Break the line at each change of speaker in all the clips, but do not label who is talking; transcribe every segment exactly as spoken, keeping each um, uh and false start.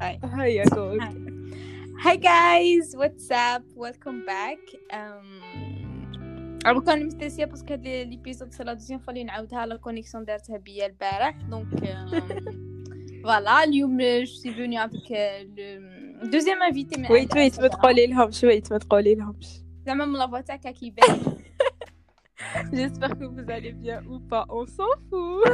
Hi.
هيا جو.
Hi. Hi guys, what's up? Welcome back. Um, alors كان مستنسيه باسكو هاد ليبيزود سي لا دوزيام فوا لي نعاودها لا كونيكسيون دارتها بيا البارح دونك فوالا اليوم جو سي فيني افيك لو دوزيام انفيتي من
ويت ويت ما تقولي لهمش ويت ما تقولي لهمش
زعما من لافوا تاعك كيبان.
J'espère que vous allez bien ou pas, on s'en fout.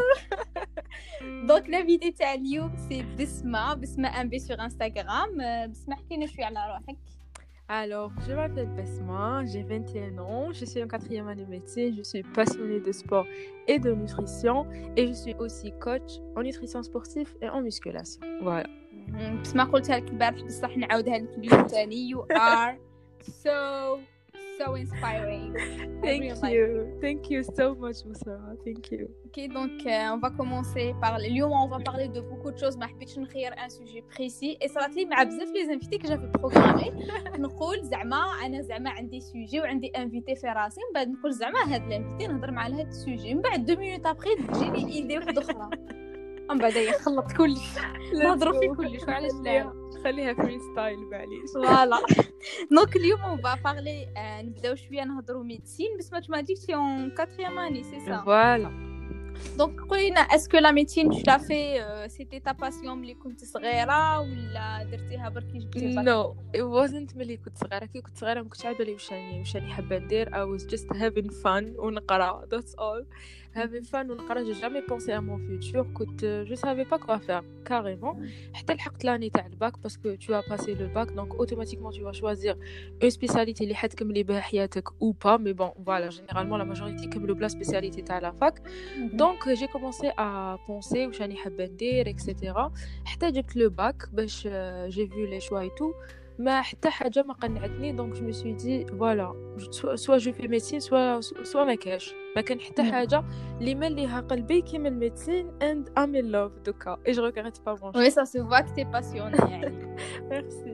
Donc l'invité تاع اليوم سي بسمة بسمة ام بي sur Instagram. بسمة حكينا شويه على روحك.
Alors, je m'appelle Besma, j'ai vingt et un ans, je suis en quatrième année de médecine, je suis passionnée de sport et de nutrition et je suis aussi coach en nutrition sportive et en musculation. Voilà.
بسمة قلتها لك البارح بصح نعاودها لك اليوم ثاني. You are so so inspiring.
Thank
really
you.
like
Thank you so much, Moussara. Thank you.
Ok, donc euh, on va commencer par اليوم on va parler de beaucoup de choses. ما حبيتش نخير un sujet précis et صارت لي مع بزاف لي انفيتي que j'avais programmé. نقول زعما انا زعما عندي سوجي وعندي انفيتي في راسي من بعد نقول زعما هاد الانفيتي نهضر مع هاد السوجي من بعد دو مينوت ابري تجيني ايدي واحده اخرى من بعد يخلط كلش نهضروا في كلش وعلاش لا
خليها فري ستايل معليش.
فوالا دونك اليوم on va parler نبداو شويه نهضروا ميديسين بس ما تما ديك تي اون quatrième année c'est ça.
Voilà.
دونك قولينا اسكو لا ميديسين tu l'as fait سيتي تا باسيون ملي كنت صغيره ولا درتيها برك جبتي الباك؟
No, it wasn't ملي كنت صغيرة. كي كنت صغيرة ما كنتش عارفة لي واش راني واش راني حابة ندير. I was just having fun ونقرا. That's all. Having fun ونقرا. J'ai jamais pensé à mon futur. كنت je savais pas quoi faire carrément. حتى لحقت لاني تاع الباك parce que tu as passé le bac donc automatiquement tu vas choisir une spécialité اللي حتكملي بها حياتك ou pas. Mais bon voilà, généralement la majorité كملوا بلا spécialité تاع la fac. Donc j'ai commencé à penser واش راني حابة ندير et cetera. حتى جبت le bac باش j'ai vu les choix et tout. ما حتى حاجة ما قنعتني donc je me suis dit voilà soit je fais médecine soit soit ما كاش ما كان حتى حاجة اللي مال ليها قلبي كيما الميديسين and I'm in love دوكا et je regrette pas mon choix.
Oui, ça se voit que t'es passionnée يعني.
Merci.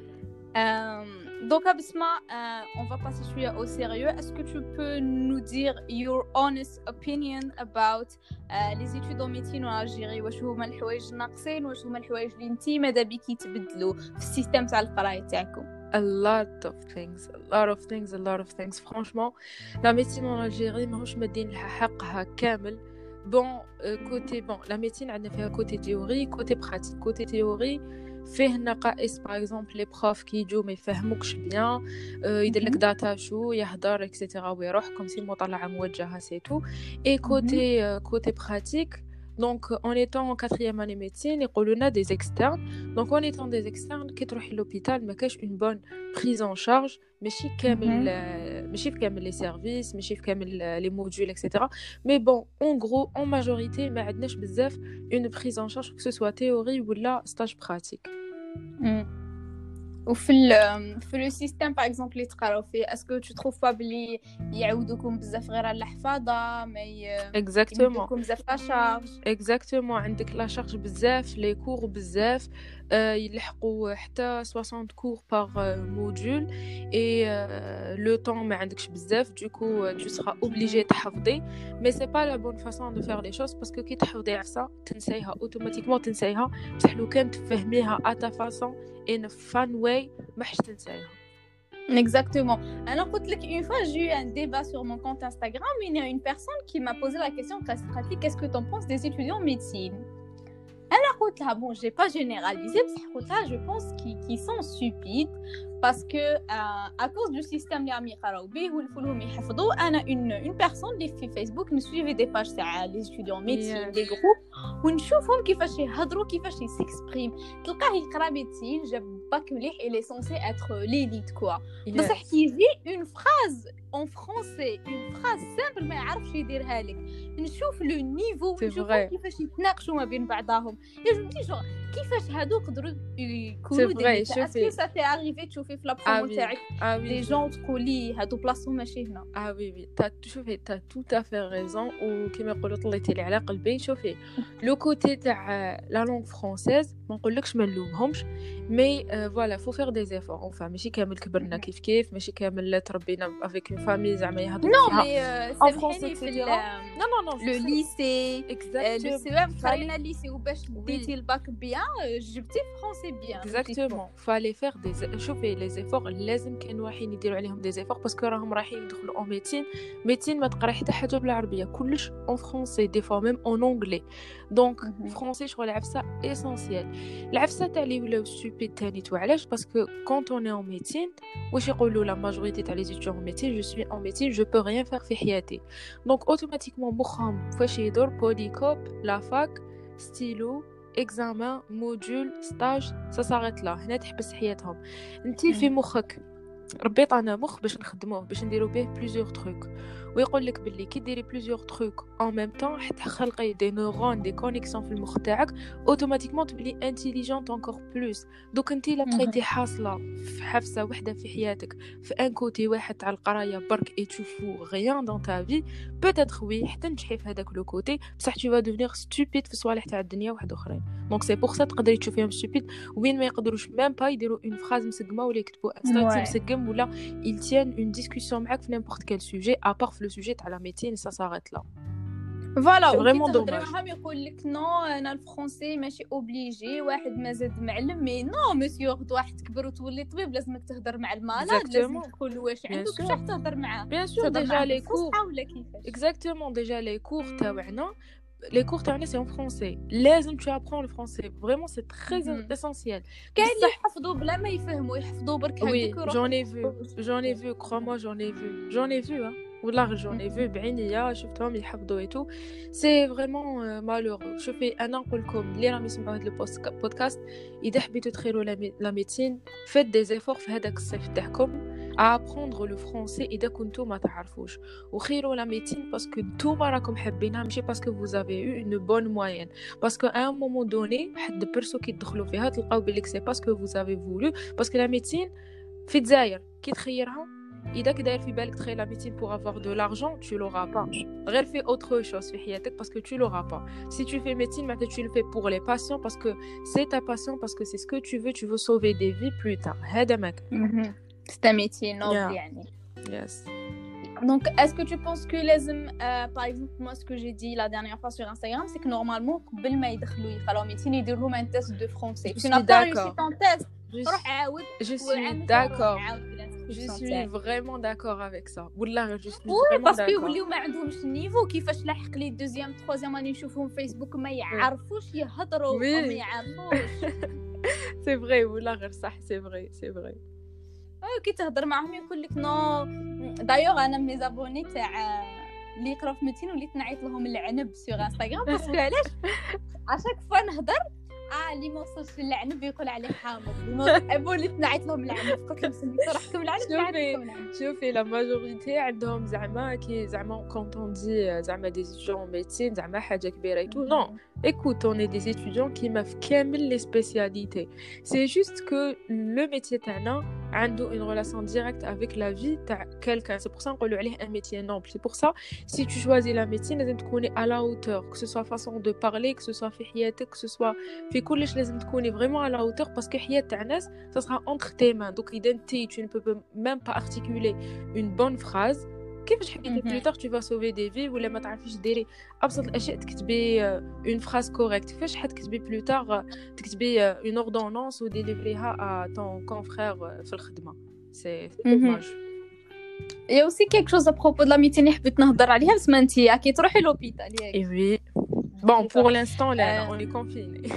Euh, donc Abisma, euh, on va passer celui au sérieux. Est-ce que tu peux nous dire your honest opinion about euh, les études en médecine en Algérie? واش هما الحوايج الناقصين واش هما الحوايج اللي انتي ماذا بك يتبدلوا في السيستم تاع القرايه تاعكم؟
A lot of things, a lot of things, a lot of things. Franchement, la médecine en Algérie ماهوش مدين لها حقها كامل. Bon, euh, côté bon, la médecine عندنا فيها côté théorie, côté pratique. Côté théorie فيه نقائص par exemple les profs qui يجوا ما يفهموكش bien يدير لك داتا شو يهضر etc ويروح comme si مطلعه موجهه c'est tout. Et côté euh, côté pratique donc en étant en quatrième année médecine يقولوا لنا des externes. donc en étant des externes كي تروحي للhôpital ما كاش une bonne prise en charge ماشي كامل ماشي في كامل les services ماشي في كامل les modules etc. mais bon en gros en majorité ما عندناش بزاف une prise en charge que ce soit théorie ولا stage pratique.
وفي ال في لو سيستم باغ اكزومبل اللي تقراو فيه اسكو تو تروف با بلي يعاودوكم بزاف غير على الحفاظه ما يعاودوكم بزاف لا شارج؟
اكزاكتومون عندك لا شارج بزاف لي كور بزاف euh, يلحقوا حتى soixante cours par euh, module et euh, le temps ما عندكش بزاف du coup tu seras obligé تحفظي mais c'est pas la bonne façon de faire les choses parce que كي تحفظي عفسه تنسيها اوتوماتيكمون تنسيها بصح لو كان تفهميها à ta façon in a fun way ما حش تنسيها.
Exactement. Alors, une fois, j'ai eu un débat sur mon compte Instagram. Il y a une personne qui m'a posé la question qu'est-ce que tu en penses des étudiants en médecine? Alors, bon, je n'ai pas généralisé, mais je pense qu'ils, qu'ils sont stupides parce que euh, à cause du système اللي عم يقراو به والفلوم يحفظوا انا une une personne اللي في فيسبوك نسويفي دي باج تاع les étudiants médecine des groupes ونشوفهم كيفاش يهضروا كيفاش يسكسبريم تلقاه يقرا ميديسين جاب باك مليح il est censé être l'élite quoi بصح كيجي une phrase en français une phrase simple ما يعرفش يديرها لك نشوف لو نيفو نشوفهم كيفاش يتناقشوا ما بين بعضهم يا جمتي جو كيفاش هادو قدروا يكونوا دي اسكو ça t'est arrivé تشوفي في لابرومو تاعك لي جون تقولي هادو بلاصتهم ماشي هنا؟
اه وي وي تا شوفي تا تو تا في ريزون وكما يقولوا طليتي لي على قلبي. شوفي لو كوتي تاع لا لونغ فرونسيز ما نقولكش ما نلومهمش مي فوالا فو فير دي زيفور اونفا ماشي كامل كبرنا كيف كيف ماشي كامل تربينا افيك اون فامي زعما يهضروا
Non,
فيها
mais
en français
سامحيني
et
في
cetera.
ال-
Non non non,
le
je sais.
lycée لو
Exactement.
سي ام
Fallait-
خلينا الليسي وباش ديتي الباك بيان جبتي فرونسي بيان
Exactement. Fallait faire des شوفي les efforts لازم كانوا رايحين يديروا عليهم des efforts parce que راهم رايحين يدخلوا en médecine médecine ما تقرا حتى حاجه بالعربيه كلش en français des fois même en anglais donc
Mhm.
français شغل عفسه essentiel العفسه تاع لي ولاو stupide تاني تو علاش باسكو quand on est en médecine واش يقولوا la majorité تاع les étudiants en médecine je suis en médecine je peux rien faire في حياتي donc automatiquement مخهم فاش يدور بوليكوب لا فاك ستيلو examen module stage ça s'arrête là هنا تحبس حياتهم انتي في مخك ربي عطانا مخ باش نخدموه باش نديرو به بليزيور تروك ويقول لك باللي كي ديري بليزيور تروك en même temps حتى خلقي دي نورون دي كونيكسيون في المخ تاعك اوتوماتيكمون تولي انتيليجنت انكور بلوس دوك انتي لا بقيتي حاصله في حفسه وحده في حياتك في ان كوتي واحد تاع القرايه برك اي تو فو غيان دون تا في بوتيتر وي حتى نجحي في هذاك لو كوتي بصح tu vas devenir stupide في صوالح تاع الدنيا واحد اخرين دونك سي بور سا تقدري تشوفيهم stupide وين ما يقدروش ميم با يديروا اون فراز مسقمه ولا يكتبوا انستغرام مسقم ولا ils tiennent une discussion معاك في n'importe quel sujet à part في le sujet تاع la médecine ça s'arrête là.
فوالا
C'est vraiment
تهضري
dommage.
معاهم يقول لك نو انا الفرونسي ماشي اوبليجي واحد مازال معلم مي نو مسيو غد واحد كبر وتولي طبيب لازمك تهضر مع المرض لازم
Exactement.
تقول واش
Bien
عندك
sûr.
واش راح تهضر معاه
Bien sûr
تهضر
déjà
معاه
les cours
بالفصحى ولا كيفاش
exactement déjà les cours تاعنا les cours تاعنا c'est en français لازم tu apprends le français vraiment c'est très
Mhm.
essentiel.
كاين اللي يحفظوا بلا ما يفهموا يحفظوا برك
Oui,
هكاك
j'en ai vu j'en ai vu crois-moi j'en ai vu j'en ai vu hein والله j'en ai vu بعينيا شفتهم يحفظوا et tout c'est vraiment euh, malheureux شوفي انا نقول لكم اللي راهم يسمعوا هذا البودكاست اذا حبيتوا تخيروا لا ميديسين faites des efforts في هذاك الصيف تاعكم à apprendre le français إذا كنتو ما تعرفوش وخيروا la médecine parce que نتوما راكم حابينها ماشي parce que vous avez eu une bonne moyenne parce que à un moment donné حد برسو كي تدخلوا فيها تلقاو بلي c'est parce que vous avez voulu parce que la médecine في الجزائر كي تخيرها إذا كداير في بالك تخيل la médecine pour avoir de l'argent tu l'auras pas غير في autre chose في حياتك parce que tu l'auras pas si tu fais médecine maintenant tu le fais pour les patients parce que c'est ta passion parce que c'est ce que tu veux tu veux sauver des vies plus tard هذا ماك
c'est un métier noble
Yeah.
يعني
yes
donc est-ce que tu penses que لازم euh, par exemple moi ce que j'ai dit la dernière fois sur Instagram c'est que normalement قبل ما يدخلوا يخلوا médecine يديروا لهم un test de français
Je
tu
suis
n'as pas réussi
d'accord.
ton test
je
روح عاود
Je suis
وعامل
d'accord.
عاود بالانسكريبسيون
Je suis
تاعك.
vraiment d'accord avec ça. والله je suis
وي
vraiment
باسكو
d'accord.
يوليو ما عندهمش النيفو كيفاش لاحق لي دوزيام تروازيام راني نشوفهم فيسبوك ما يعرفوش يهضروا
وي.
وما يعرفوش
C'est vrai والله غير صح c'est vrai c'est vrai.
أيوة كي تهضر معاهم يقول لك نو دايوغ انا مي زابوني تاع اللي يقراو في ميتين وليت نعيط لهم العنب سيغ انستغرام باسكو علاش عشاك فوا نهضر اه اللي ما وصلش للعنب يقول عليه حامض ابو وليت نعيط لهم العنب قلت لهم سميتو راحكم العنب
شوفي
نعيطكم العنب
شوفي la majorité عندهم زعما كي زعما quand on dit زعما des étudiants en médecine زعما حاجة كبيرة et tout non écoute on est des étudiants qui ما في كامل les spécialités c'est juste que le métier تاعنا عنده une relation directe avec la vie تاع quelqu'un c'est pour ça نقولوا عليه un métier noble c'est pour ça si tu choisis la médecine لازم تكوني à la hauteur que ce soit façon de parler que ce soit في حياتك que ce soit في كلش لازم تكوني vraiment à la hauteur parce que حياة تاع ناس ça sera entre tes mains donc إذا انتي tu ne peux même pas articuler une bonne phrase كيفاش حبيتي
Mhm.
plus tard tu vas sauver des vies ولا ما تعرفيش ديري ابسط الاشياء تكتبي une phrase correcte كيفاش حتكتبي plus tard تكتبي une ordonnance ou délivrer-ha à ton confrère في الخدمه c'est c'est
Mhm.
dommage.
يا اوسي كيك شوز ابروبو د لا ميتين حبيت نهضر عليها بس ما انتي كي تروحي لوبيتال ياك
Et oui bon pour l'instant là
Euh,
on est confinés.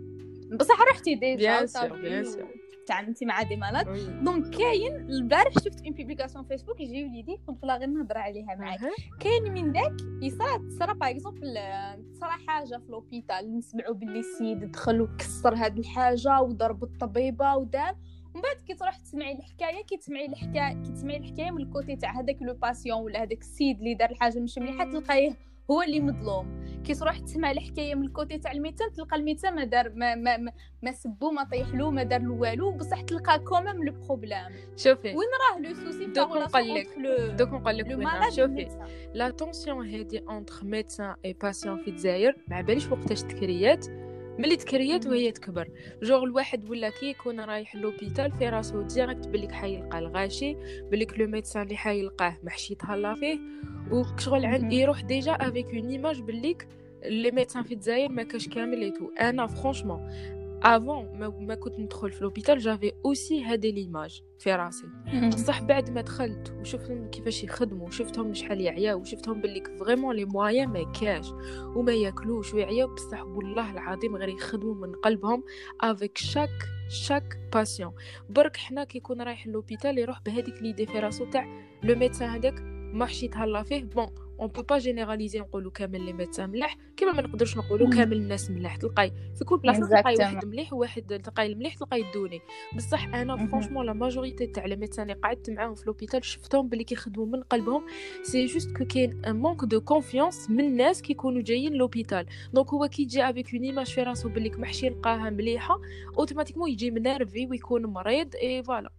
بصح رحتي ديجا
Bien sûr, bien sûr.
تعاملتي مع دي مالاد
Oui.
دونك كاين البارح شفت اون بوبليكاسيون فيسبوك يجي وليدي قلت لا غير نهضر عليها معاك
Uh-huh.
كاين من داك يصرا صرا باغ اكزومبل صرا حاجه في لوبيتال نسمعوا باللي السيد دخل وكسر هاد الحاجه وضرب الطبيبه ودار ومن بعد كي تروح تسمعي الحكايه كي تسمعي الحكايه كي تسمعي الحكايه من الكوتي تاع هذاك لو باسيون ولا هذاك السيد اللي دار الحاجه مش مليحه تلقايه هو اللي مظلوم كي تروح تسمع الحكايه من الكوتي تاع الميتان تلقى الميتان ما دار ما ما ما, ما سبو ما طيحلو ما دار له والو بصح تلقى كوميم لو بروبليم
شوفي
وين راه لو سوسي
دوك نقول لك دوك نقول لك
لو
وين
مالاد
شوفي لا تونسيون هادي entre médecin et patient في الجزائر ما باليش وقتاش تكريات ملي تكريات وهي تكبر جوغ الواحد ولا كي يكون رايح لوبيتال في راسو ديريكت بليك حيلقى الغاشي بليك لو ميدسان اللي حيلقاه محشي تهلا فيه وشغل عن يروح ديجا افيك اون ايماج بليك لي ميدسان في الجزائر ما كاش كامل اي تو. انا فرانشمون افون ما, ما كنت ندخل في لوبيتال جافي اوسي هذه ليماج في راسي. بصح بعد ما دخلت وشفتهم كيفاش يخدموا وشفتهم شحال يعياو وشفتهم باللي فريمون لي مويان ما كاش وما ياكلوش ويعياو بصح والله العظيم غير يخدموا من قلبهم افيك شاك شاك باسيون. برك حنا كيكون رايح لوبيتال يروح بهذيك ليدي في راسو تاع لو ميدسان هذاك ما حشي تهلا فيه. بون اون بو با جينيراليزي نقولوا كامل لي ميدسان ملاح كيما ما نقدرش نقولوا كامل الناس ملاح. تلقاي في كل بلاصه تلقاي واحد مليح وواحد تلقاي المليح تلقاي الدوني. بصح انا فرانشمون لا ماجوريتي تاع لي ميدسان اللي قعدت معاهم في لوبيتال شفتهم بلي كيخدموا من قلبهم. سي جوست كو كاين ان مونك دو كونفيونس من الناس كيكونوا جايين لوبيتال. دونك هو كي يجي افيك اون ايماج في راسو بلي محشي يلقاها مليحه اوتوماتيكمون يجي منرفي ويكون مريض اي فوالا.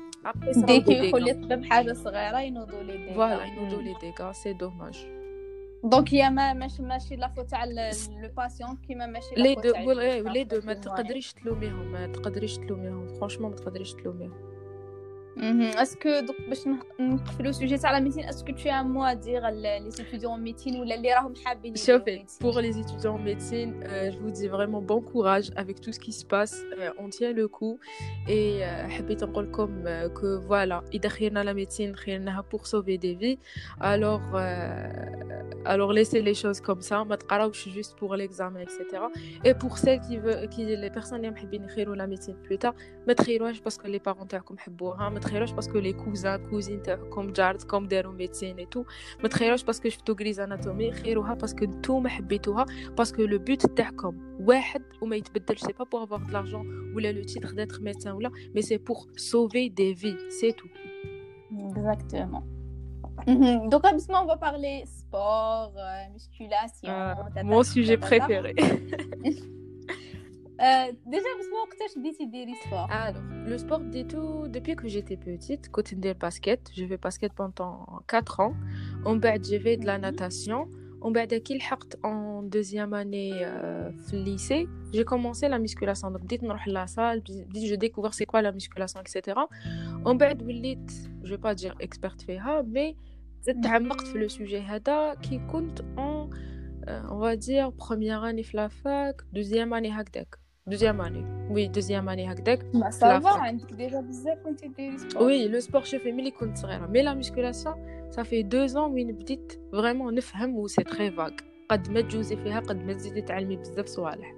ديك يقول لي طب حاجه صغيره ينوضوا لي ديك
فوالا ينوضوا لي ديك سي دوماج.
دونك يا ما ماشي ماشي لا فوت تاع لو باسيون كيما ماشي لا فوت تاع
لي دو لي دو ما تقدريش تلوميهم ما تقدريش تلوميهم فرانشمون ما تقدريش تلوميهم.
اسكو دوك باش نقفلوا سوجي تاع لا ميديسين اسكو tu as un mot à dire les étudiants en médecine ولا اللي راهم حابين
شوفي pour les étudiants en médecine euh, je vous dis vraiment bon courage avec tout ce qui se passe euh, on tient le coup et حبيت نقول لكم que voilà اذا خيرنا la médecine خيرناها pour sauver des vies alors euh, alors laissez les choses comme ça ما تقراوش juste pour l'examen etc. et pour celles qui veut qui les personnes اللي محبين يخيروا la médecine plus tard ما تخيروهاش باسكو les parents تاعكم حبوها ما تخيروش باسكو لي كوزان كوزين تاعكم جارتكم داروا ميديسين اي تو ما تخيروش باسكو شفتوا غريز اناتومي خيروها باسكو نتوما حبيتوها باسكو لو بوت تاعكم واحد وما يتبدلش. سي با بور افوار دلارجون ولا لو تيتر ديتر ميدسان ولا مي سي بور سوفي دي في سي تو.
Exactement. Donc absolument on va parler sport, euh, musculation,
euh, mon sujet préféré.
Euh, déjà, quand est-ce que tu décides de sport?
Alors, le sport, tout, depuis que j'étais petite, côté de basket, je fais basket pendant quatre ans. En bas, j'ai fait de la natation. En bas, en deuxième année euh, au lycée, j'ai commencé la musculation. Donc, dès que je suis à la salle, je découvre c'est quoi la musculation, et cetera. En bas, je vais pas dire experte فيها, mais j'ai تعمقت في le sujet هذا qui compte en, euh, on va dire, première année في la fac, deuxième année هكذاك. Deuxième année. Oui, deuxième année هكذاك.
Bah ça va, عندك déjà بزاف كنتي ديري sport.
Oui, le sport je fais ملي كنت صغيرة. Mais la musculation, ça fait deux ans وين بديت vraiment نفهم و c'est très vague. قد ما تجوزي فيها قد ما تزيدي تعلمي بزاف صوالح.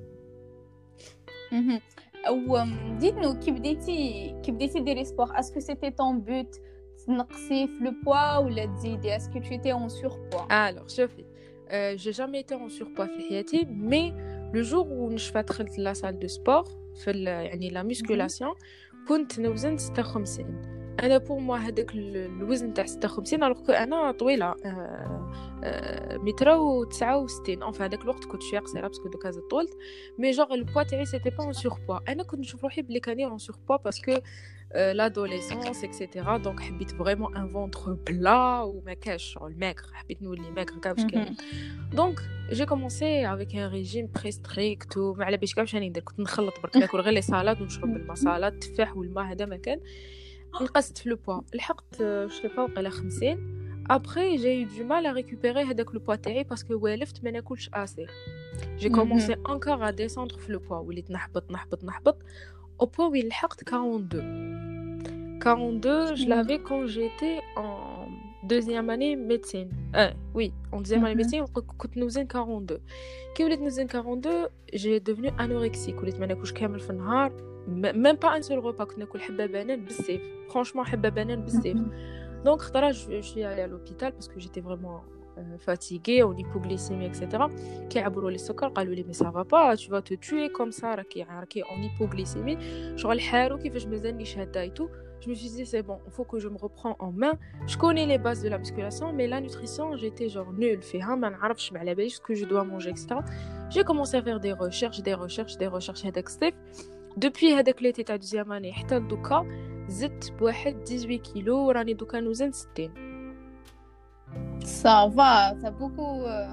Mhm. و dites-nous كي بديتي كي بديتي ديري sport, est-ce que c'était ton but تنقصي في le poids ولا تزيدي? Est-ce que tu étais en surpoids?
Alors, شوفي. Euh, j'ai jamais été en surpoids في حياتي, mais le jour où نشفى دخلت la salle de sport في يعني la musculation كنت نوزن ستة وخمسين. انا pour moi هذاك الوزن تاع ستة وخمسين alors que انا طويله متر وتسعة وستين. enfin هذاك الوقت كنت شويه قصيره باسكو دوكا زدت طولت مي جوغ البوا تاعي سيتي با en surpoids. انا كنت نشوف روحي بلي كاني en surpoids باسكو l'adolescence etc. donc حبيت vraiment un ventre plat وما كاش الماكر حبيت نولي ماكر كاع واش كاين. donc j'ai commencé avec un régime très strict وما على باليش كاع واش راني ندير. كنت نخلط برك ناكل غير لي سالاد ونشرب الماء سالاد التفاح والماء هذا ما كان. نقصت في لو بوا لحقت شي فوق على خمسين. après j'ai eu du mal à récupérer هذاك لو بوا تاعي باسكو والفت ما ناكلش اسي. j'ai commencé encore à descendre في لو بوا وليت نحبط نحبط نحبط au point où il لحقت quarante-deux. quarante-deux je l'avais quand j'étais en deuxième année médecine. euh, oui en deuxième année médecine كنت نوزن quarante-deux. كي وليت نوزن quarante-deux j'ai devenu anorexique وليت ما ناكلش كامل في النهار même pas un seul repas. كنت ناكل حبه بنان بالسيف franchement حبه بنان بالسيف. donc خطره je suis allée à l'hôpital parce que j'étais vraiment euh, fatiguée en hypoglycémie etc. كي عبروا لي السكر قالوا لي mais ça va pas tu vas te tuer comme ça راكي راكي en hypoglycémie. شغل حارو كيفاش مازالنيش هدا et tout. je me suis dit c'est bon il faut que je me reprends en main. je connais les bases de la musculation mais la nutrition j'étais genre nulle فيها ما نعرفش ما على باليش ce que je dois manger etc. j'ai commencé à faire des recherches des recherches des recherches هذاك الصيف. depuis هذاك l'été تاع deuxième année حتى دوكا زدت بواحد dix-huit كيلو وراني دوكا نوزن ستين.
ça va ça beaucoup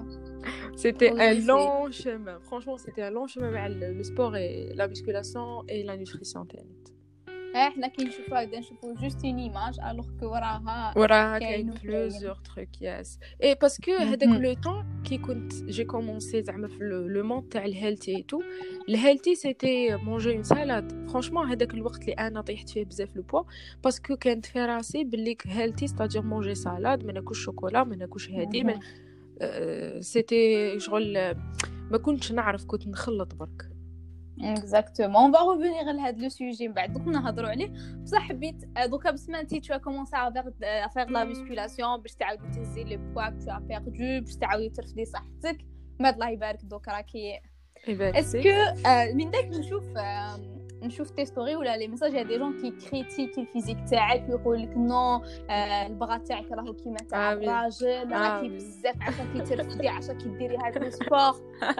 C'était
Oui,
un
c'est
long chemin. Franchement, c'était un long chemin avec le, le sport et la musculation et la nutrition. تانيت.
احنا كي نشوفوا هكذا نشوفوا جوست اون ايماج الوغ كو وراها
وراها
كاين
كاين
وكاين.
plusieurs trucs, yes. Et parce que هذاك
مهم.
le temps qui كنت j'ai commencé زعما في le, le monde تاع الهيلثي et tout. Le healthy c'était manger une salade. Franchement هذاك الوقت اللي انا طيحت فيه بزاف لو بوا باسكو كانت في راسي بلي healthy c'est-à-dire manger salade ما ناكلش شوكولا ما ناكلش هادي ما سيتي شغل ما كنتش نعرف كنت نخلط برك.
Exactement. On va revenir à le sujet بعد دوك نهضروا عليه بصح حبيت دوكا بسما انت tu as commencé à faire à faire de la musculation باش تعاودي تهزي لي بوا que tu as perdu باش تعاودي ترفدي صحتك ما الله يبارك دوك راكي اسكو من داك نشوف نشوف تي ستوري ولا لي ميساج يا دي جون كي كريتيك الفيزيك تاعك ويقول لك نو البغا تاعك راهو كيما تاع الراجل راكي بزاف عشان كي ترفدي عشان كي ديري هذا السبور.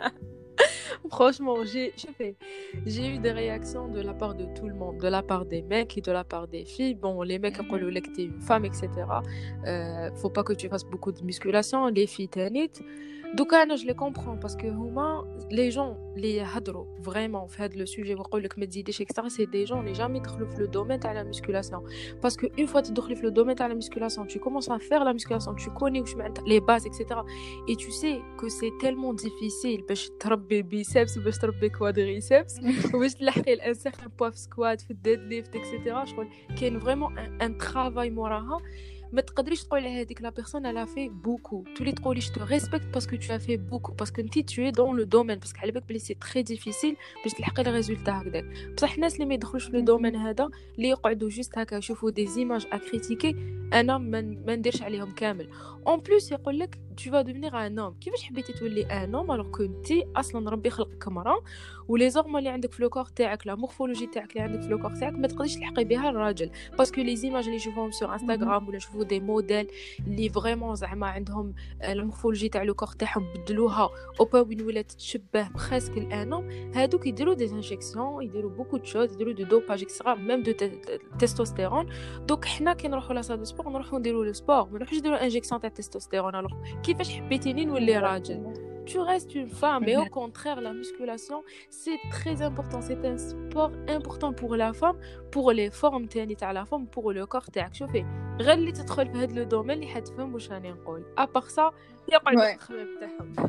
Franchement, j'ai, j'ai eu des réactions de la part de tout le monde, de la part des mecs et de la part des filles. Bon, les mecs, quand on dit que t'es une femme, et cetera, euh, faut pas que tu fasses beaucoup de musculation. Les filles, t'es nette. Donc, moi, je les comprends parce que les gens, les hadro, vraiment, fait le sujet, et cetera, c'est des gens, les jamais dans le domaine de la musculation. Parce qu'une fois que tu es dans le domaine de la musculation, tu commences à faire la musculation, tu connais les bases, et cetera. Et tu sais que c'est tellement difficile de travailler biceps, de travailler quadriceps, de travailler un certain poids de squat, de deadlift, et cetera. Je crois qu'il y a vraiment un, un travail moral. ما تقدريش تقولي هذيك لا بيرسون elle a fait beaucoup. تولي تقولي je te respecte parce que tu as fait beaucoup parce que انت tu es dans le domaine parce que على بالك بلي سي très difficile باش تلحقي الريزولتا هكذاك. بصح الناس اللي ما يدخلوش في الدومين هذا اللي يقعدوا جوست هكا يشوفوا دي زيماج ا كريتيكي انا ما نديرش عليهم كامل. en plus يقول لك tu vas devenir un homme. كيفاش حبيتي تولي un homme alors que انت اصلا ربي خلقك مرأة ولي زورمون اللي عندك في لو كور تاعك لا مورفولوجي تاعك اللي عندك في لو كور تاعك ما تقدريش تلحقي بها الراجل باسكو لي زيماج اللي يشوفوهم سور انستغرام ولا يشوفوا دي موديل اللي فريمون زعما عندهم المورفولوجي تاع لو كور تاعهم بدلوها او با وين ولات تشبه بريسك الانوم هادوك يديروا دي انجيكسيون يديروا بوكو دو شوز يديروا دو دوباج اكسترا ميم دو تستوستيرون. دوك حنا كي نروحوا لا سال دو سبور نروحوا نديروا لو سبور ما نروحوش نديروا انجيكسيون تاع تستوستيرون. الوغ كيفاش حبيتيني نولي راجل tu restes une femme mais au contraire la musculation c'est très important, c'est un sport important pour la femme pour les formes تاعي تاع la femme pour le corps تاعك. شوفي غير اللي تدخل في هذا لو دومين اللي حتفهم واش راني نقول ابار سا يقعد التخمام تاعهم.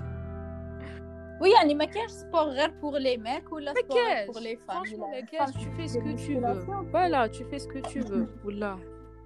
Oui, يعني ما كاينش سبور غير pour les mecs ولا سبور pour les femmes.
Franchement, la كاش tu fais ce que tu veux. Voilà, tu fais ce que tu veux. والله.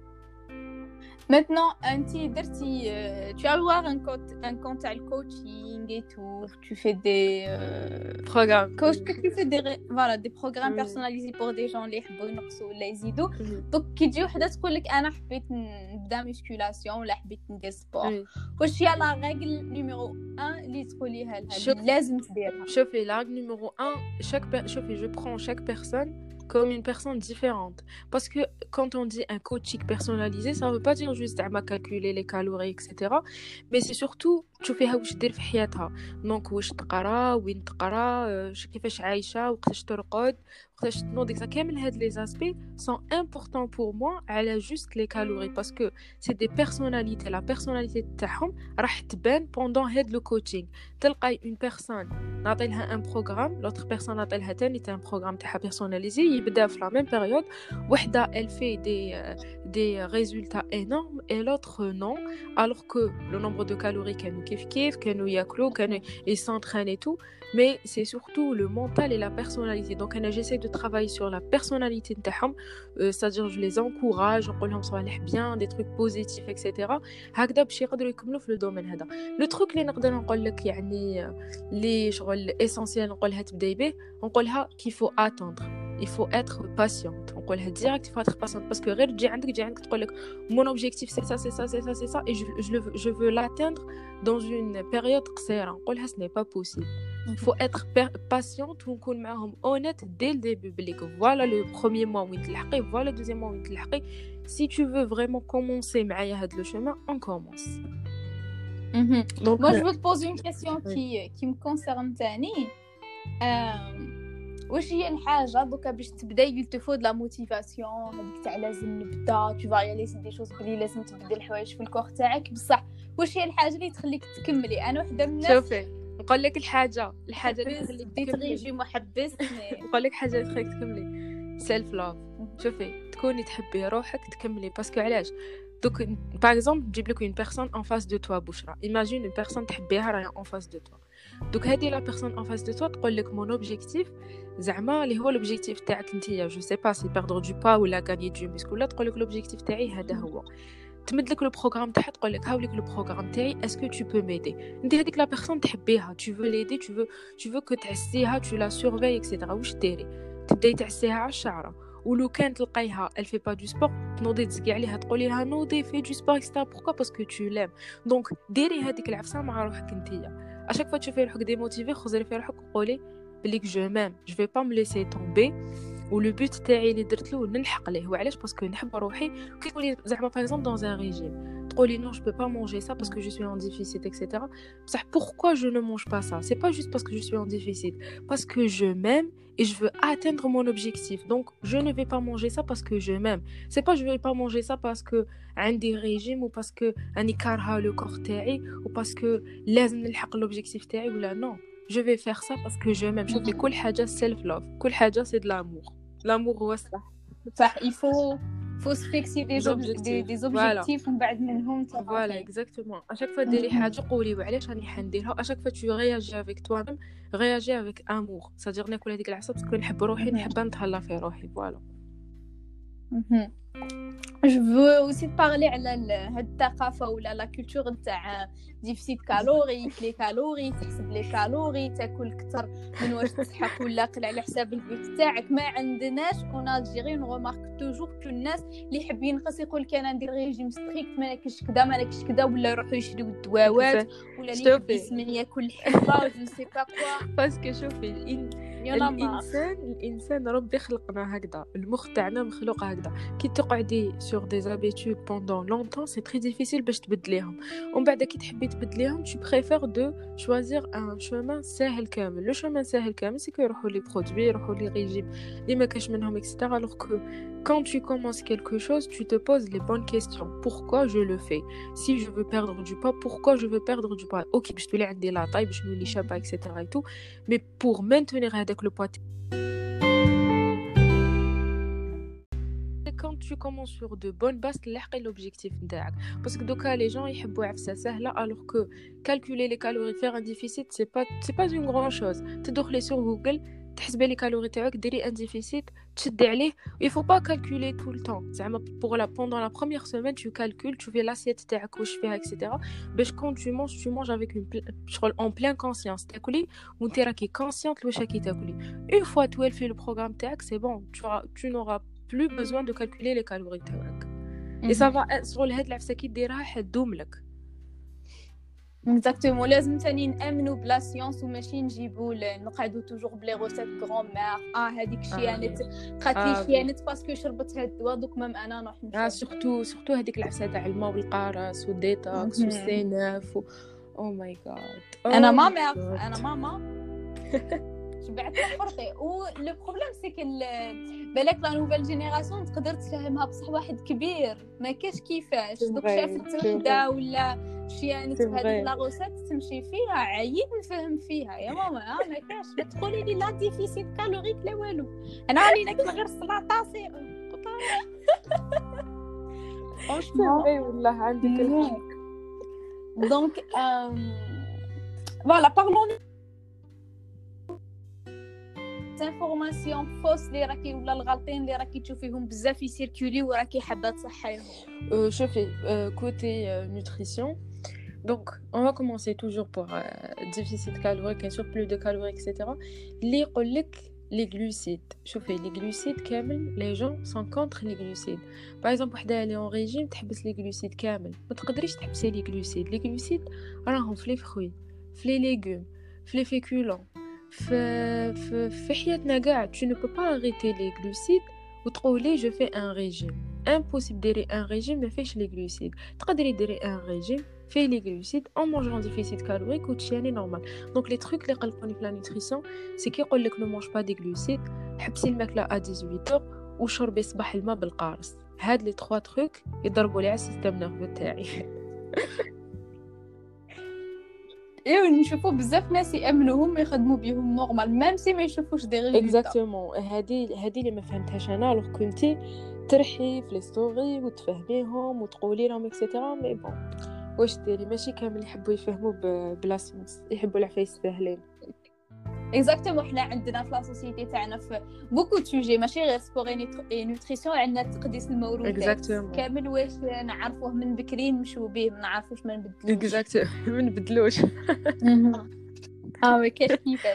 Maintenant, انتي درتي tu as ouvert un compte un compte à le coaching et tout, tu fais des euh,
programmes.
Coach, tu fais des voilà, des programmes oui. personnalisés pour des gens اللي يحبوا ينقصوا ولا يزيدوا. دونك كي تجي وحده تقول لك انا حبيت نبدا ميسكولاسيون ولا حبيت ندير سبور واش هي لا ريغل نيميرو واحد اللي تقوليها لها لازم تديرها؟
شوفي لا ريغل نيميرو واحد chaque شوفي je prends chaque personne comme une personne différente parce que quand on dit un coaching personnalisé ça veut pas dire juste à calculer les calories et cetera mais c'est surtout تشوفيها واش دير في حياتها دونك واش تقرا وين تقرا كيفاش عايشه وقتاش ترقد وقتاش تنوض ça كامل هاد les aspects sont importants pour moi على juste les calories parce que c'est des personnalités la personnalité تاعهم راح تبان pendant هاد le coaching. تلقاي une personne نعطي لها un programme l'autre personne نعطي لها ثاني un programme تاعها personnalisé يبدا في la même période وحده elle fait des des résultats énormes et l'autre non alors que le nombre de calories كانوا كيف كيف كانوا ياكلوا كانوا ils s'entraînent et tout mais c'est surtout le mental et la personnalité. Donc انا j'essaie de travailler sur la personnalité نتاعهم euh, c'est-à-dire je les encourage نقول لهم صوالح bien des trucs positifs et cetera هكذا باش يقدروا يكملوا في الدومين هذا. لو تروك اللي نقدر نقول لك يعني اللي شغل essentiel نقولها تبداي به نقولها qu'il faut attendre il faut être patiente. On peut dire qu'il faut être patiente parce que غير تجي عندك تجي عندك تقول لك mon objectif c'est ça c'est ça c'est ça c'est ça et je je le je veux l'atteindre dans une période قصيرة. نقولها ce n'est pas possible. Il faut être patiente ونكون معهم honnête dès le début بليك voilà le premier mois وين تلحقي voilà le deuxième mois وين تلحقي. Si tu veux vraiment commencer معايا هذا le chemin on commence.
Mm-hmm. Donc moi euh... je veux te poser une question oui. qui qui me concerne تاني. Euh... واش هي الحاجه دوكا باش تبدا يلتفو د لا موتيفاسيون هذيك تاع لازم نبدا tu vas réaliser دي شوز بلي لازم تبدل الحوايج في الكور تاعك بصح واش هي الحاجه اللي تخليك تكملي انا وحده من الناس
شوفي نقول لك الحاجه الحاجه اللي تخليك
ديت
تكملي
ريجيم وحبستني
نقول لك حاجه اللي تخليك تكملي سيلف لاف شوفي تكوني تحبي روحك تكملي باسكو علاش دوك باغ اكزومبل نجيب لك اون بيرسون ان فاس دو توا بشرى ايماجين اون بيرسون تحبيها راهي ان فاس دو توا دوك هذه لا بيرسون ان فاس دو توا تقول لك مون اوبجيكتيف زعما اللي هو الاوبجيكتيف تاعك نتيا جو سي با سي بيردر دو با ولا غاني دو مسك ولا تقول لك الاوبجيكتيف تاعي هذا هو تمد لك لو بروغرام تاعها تقول لك هاوليك لو بروغرام تاعي اسكو تو بو ميدي انت هذيك لا بيرسون تحبيها tu veux l'aider tu veux tu veux que تعسيها tu la surveilles اكسيتيرا واش ديري تبداي تعسيها على الشعره ولو كان تلقايها elle fait pas du sport تنوضي تزقي عليها تقولي لها نوضي في du sport اكسيتيرا pourquoi parce que tu l'aimes دونك ديري هذيك العفسه مع روحك نتيا اشاك فوا تشوفي روحك ديموتيفي خزري في روحك وقولي بلي جو ميم جو في با مي ليسي تومبي ولو بوت تاعي اللي درت له نلحق ليه وعلاش باسكو نحب روحي كي تقولي زعما باغ اكزومبل دون ان ريجيم تقولي non je peux pas manger ça parce que je suis en déficit etc بصح pourquoi je ne mange pas ça c'est pas juste parce que je suis en déficit parce que je m'aime et je veux atteindre mon objectif donc je ne vais pas manger ça parce que je m'aime c'est pas je vais pas manger ça parce que عندي ريجيم ou parce que راني كارهه لو كور تاعي ou parce que لازم نلحق l'objectif تاعي ولا non je vais faire ça parce que je m'aime شوفي كل حاجه self love كل حاجه c'est de l'amour l'amour هو صح
صح il faut faut se fixer des objectifs des objectifs ومن بعد منهم
فوالا اكزاكتومون اشاك فوا ديري حاجه قولي وعلاش راني حنديرها اشاك فوا tu réagis avec toi-même réagis avec amour c'est-à-dire ناكل هذيك العصا باسكو نحب روحي نحب نتهلا في روحي فوالا
جو فو اوسي بارلي على هاد الثقافه ولا لا كولتور نتاع ديفيسيت كالوري لي كالوري تحسب لي كالوري تاكل اكثر من واش تسحق ولا قل على حساب البيت تاعك ما عندناش اون الجيري نغمارك توجور كو الناس اللي يحب ينقص يقول لك انا ندير ريجيم ستريكت ما ناكلش كذا ما ناكلش كذا ولا يروحوا يشريو الدواوات ولا اللي يحب يسمن ياكل حبه جو سي با كوا
باسكو شوفي الانسان الانسان ربي خلقنا هكذا المخ تاعنا مخلوق هكذا كي تقعدي sur des habitudes pendant longtemps c'est très difficile باش تبدليهم ومن بعد كي تحبي تبدليهم tu préfères de choisir un chemin سهل كامل le chemin سهل كامل c'est que يروحوا لي برودوي يروحوا لي ريجيم اللي ما كاش منهم etc alors que quand tu commences quelque chose tu te poses les bonnes questions pourquoi je le fais si je veux perdre du poids pourquoi je veux perdre du poids ok باش تولي عندي لا طاي باش نولي شابه etc et tout mais pour maintenir هذاك le poids quand tu commences sur de bonnes bases تلحقي l'objectif نتاعك parce que دوكا les gens يحبوا عفسه سهله alors que calculer les calories faire un déficit c'est pas c'est pas une grande chose تدخلي sur Google تحسبي لي كالوري تاعك ديري ان ديفيسيت تشدي عليه il faut pas calculer tout le temps زعما pour la pendant la première semaine tu calcules tu fais l'assiette تاعك واش فيها etc باش quand tu manges tu manges avec une شغل en pleine conscience تاكلي وانت راكي consciente واش راكي تاكلي une fois توالفي le programme تاعك c'est bon tu auras, tu n'auras plus besoin de calculer les calories تاعك et ça va شغل هاد العفسه كي ديرها حدوم لك
اكزاكتومون لازم ثاني نامنوا بلا سيونس وماشي نجيبوا نقعدوا توجور بلي روسيت غران مير اه هذيك شيانت قاتلي شيانت باسكو شربت هاد الدواء دوك مام انا نروح نشرب
اه سورتو سورتو هذيك العفسه تاع الماء والقارص والديتوكس والسيناف او ماي جاد
انا ماما انا ماما شبعت فرقي و لو بروبليم سي كو بالك لا نوفيل جينيراسيون تقدر تفهمها بصح واحد كبير ما كاش كيفاش دوك شافت وحده ولا شيانت بهذيك لا روسيت تمشي فيها عييت نفهم فيها يا ماما ها ما كاش ما تقولي لي لا ديفيسيت كالوريك لا والو انا راني ناكل غير سلطه سي
فرونشمون والله عندك الحق
دونك فوالا بارلون انفورماسيون فوس اللي راكي ولا الغلطين اللي راكي تشوفيهم بزاف يسيركولي وراكي حابه تصحيهم
شوفي كوتي نوتريسيون donc on va commencer toujours par euh, déficit calorique et surplus de calories etc اللي يقول لك les glucides شوفي les glucides كامل les gens sont contre les glucides par exemple وحده اللي en régime تحبس les glucides كامل ما تقدريش تحبسي les glucides les glucides راهم في les fruits في les légumes في les féculents في في في حياتنا كاع tu ne peux pas arrêter les glucides وتقولي je fais un régime امبوسيبل ديري ان ريجيم ما فيهش لي غلوسيد. تقدري ديري ان ريجيم فيه لي غلوسيد en mangeant déficit calorique وتشاني نورمال. دونك لي تروك اللي قلقوني في لا نوتريسيون سي كي يقول لك نو مونج با دي غلوسيد، حبسي الماكله ا ثمانية اور وشربي صباح الماء بالقارص. هاد لي تخوا تروك يضربوا لي على السيستم نيرفو تاعي.
ايوا نشوفوا بزاف ناس يامنوهم يخدموا بهم نورمال ميم سي ما يشوفوش دي ريزولتا.
اكزاكتومون هادي هادي اللي ما فهمتهاش انا. لو كنتي ترحي في لي ستوري وتفهميهم وتقولي لهم اكسيتيرا مي بون واش ديري ماشي كامل يحبوا يفهموا بلا سونس، يحبوا العفايس ساهلين.
اكزاكتومون حنا عندنا في لا سوسيتي تاعنا في بوكو دو سوجي ماشي غير سبور اي نوتريسيون، عندنا تقديس الموروثات كامل واش نعرفوه من بكري نمشيو به، ما نعرفوش ما نبدلوش.
اكزاكتومون ما نبدلوش.
اه ما كاش كيفاش.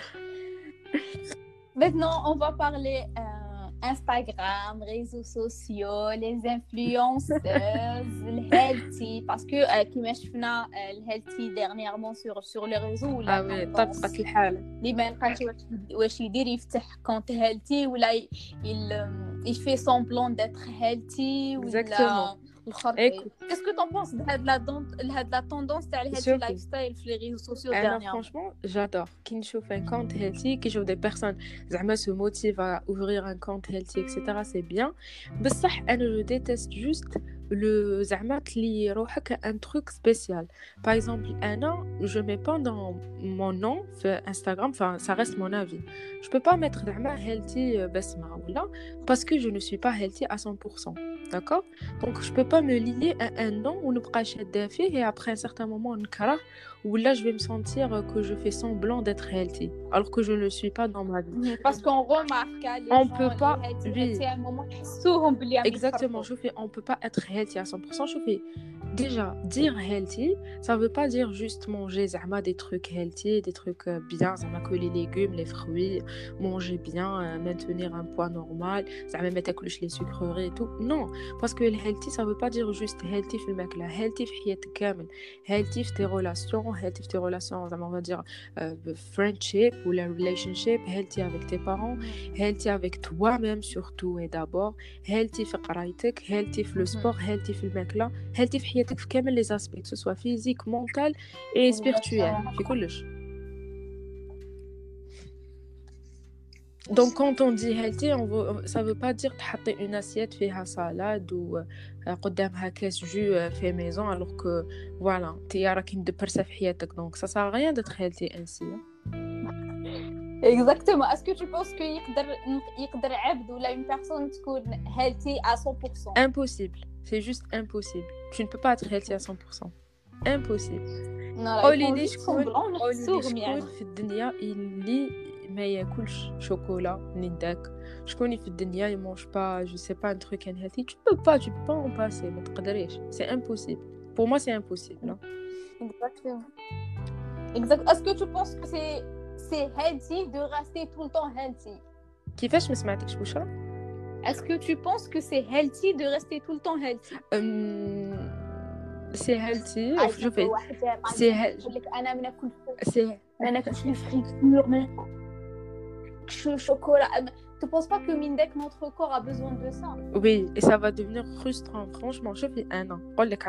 Maintenant on va parler euh, Instagram, réseaux sociaux, les influenceuses, le healthy parce que euh, كيما شفنا le healthy dernièrement sur sur les réseaux ولا
اه وي طبقت الحاله
اللي ما لقاش واش يدير يفتح كونت healthy ولا il il fait semblant d'être healthy ولا الخرق. qu'est-ce que t'en penses de la de la tendance تاع le healthy lifestyle في les réseaux sociaux dernièrement?
franchement j'adore كي نشوف un compte healthy كي نشوف des personnes زعما se motivent à ouvrir un compte healthy etc c'est bien. بصح انا je déteste juste le زعما تلي روحك un truc spécial. par exemple انا je mets pas dans mon nom في Instagram, enfin ça reste mon avis, je peux pas mettre زعما healthy بسمة ولا parce que je ne suis pas healthy à cent pour cent. D'accord? Donc je peux pas me lier à un nom ou ne pas شادة فيه et après un certain moment نكره ou là je vais me sentir que je fais semblant d'être healthy alors que je ne le suis pas dans ma vie.
Parce qu'on remarque les
on
gens
peut pas
oui. c'est un moment يحسوهم بلي
exactement je fais on peut pas être healthy à cent pour cent. je fais déjà dire healthy ça veut pas dire juste manger زعما des trucs healthy des trucs bien زعما que les légumes les fruits manger bien maintenir un poids normal زعما ما تاكلش les sucreries et tout non parce que le healthy ça veut pas dire juste healthy في الماكله healthy في حياتك كامل healthy في tes relations healthy في tes relations زعما on va dire euh, friendship ou la relationship healthy avec tes parents healthy avec toi-même surtout et d'abord healthy في قرايتك healthy في le sport healthy في الماكله healthy في حياتك في كامل les aspects que ce soit physique mental et spirituel في كلش. Donc quand on dit healthy on veut, ça veut pas dire تحطي une assiette فيها salade ou قدامها كاس جو في maison alors que voilà تي راكي مدبرسه في حياتك donc ça sert à rien d'être healthy ainsi.
Exactement. Est-ce que tu penses que يقدر يقدر عبد ولا une personne تكون healthy à cent pour cent?
Impossible. C'est juste impossible. Tu ne peux pas être healthy à cent pour cent. Impossible.
قولي شكون
شكون في الدنيا اللي ما ياكلش شوكولا منين داك شكون في الدنيا يمونج با جو سي با ان تروك ان هيلثي tu peux pas tu peux pas en passer ما تقدريش c'est impossible pour moi c'est impossible non?
Exactement. Exact. Est-ce que tu penses que c'est c'est healthy de rester tout le temps healthy?
كيفاش ما سمعتكش بشرى؟
Est-ce que tu penses que c'est healthy de rester tout le temps healthy?
um, c'est healthy je fais c'est
لك انا ما ناكلش
c'est
ما ناكلش الفريتور ما ناكلش شوكولا. Tu penses pas que Mindek, notre corps a besoin de ça?
Oui, et ça va devenir frustrant. Franchement, je fais un an.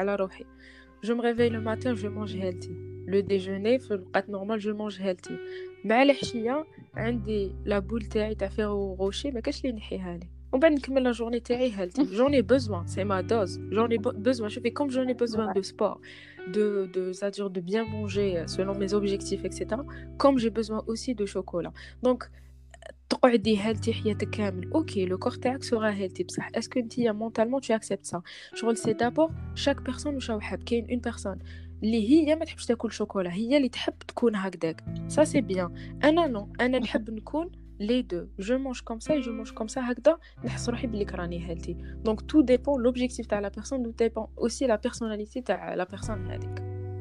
Je me réveille le matin, je mange healthy. Le déjeuner, في الوقت normal, je mange healthy. مع العشية عندي la boule تاعي تاع فيرو روشي ما كاش لي نحيها لي. وبعد نكمل la journée تاعي healthy. J'en ai besoin, c'est ma dose. J'en ai besoin. Je fais comme j'en ai besoin de sport, de de c'est-à-dire de bien manger selon mes objectifs, et cetera. Comme j'ai besoin aussi de chocolat. Donc تقعدي healthy حياتك كامل اوكي لو كور تاعك سورا healthy بصح اسكو نتيا مونتالمون tu acceptes ça شغل سي دابور chaque personne واش حاب. كاين اون بيرسون اللي هي ما تحبش تاكل شوكولا هي اللي تحب تكون هكذاك ça c'est bien. انا نو انا نحب نكون les deux je mange comme ça et je mange comme ça هكذا نحس روحي بلي راني healthy. donc tout dépend l'objectif تاع la personne tout dépend aussi la personnalité تاع la personne هذيك.